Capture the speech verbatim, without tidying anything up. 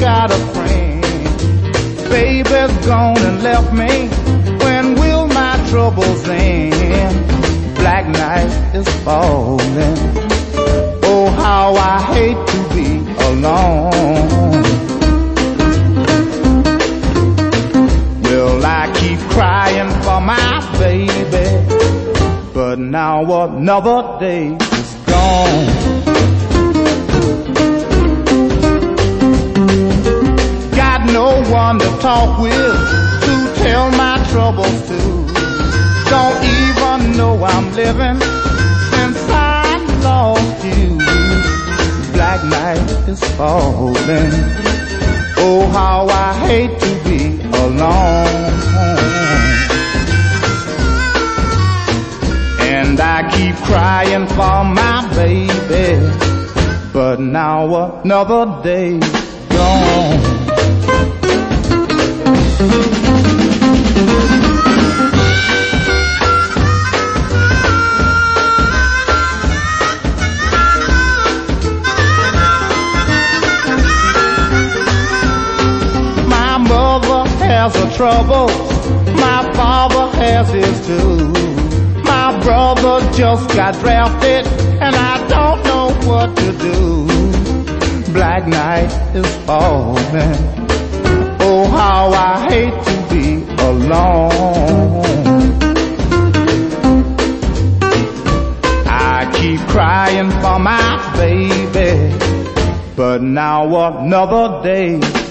got a friend. Baby's gone and left me. When will my troubles end? Black night is falling. Oh, how I hate to be alone. Well, I keep crying for my baby, but now another day is gone. Got no one to talk with, to tell my troubles to. Don't even know I'm living since I lost you. Black night is falling. Oh, how I hate to be alone. And I keep crying for my baby, but now another day gone. Has a trouble, my father has his too. My brother just got drafted, and I don't know what to do. Black night is falling. Oh, how I hate to be alone. I keep crying for my baby, but now another day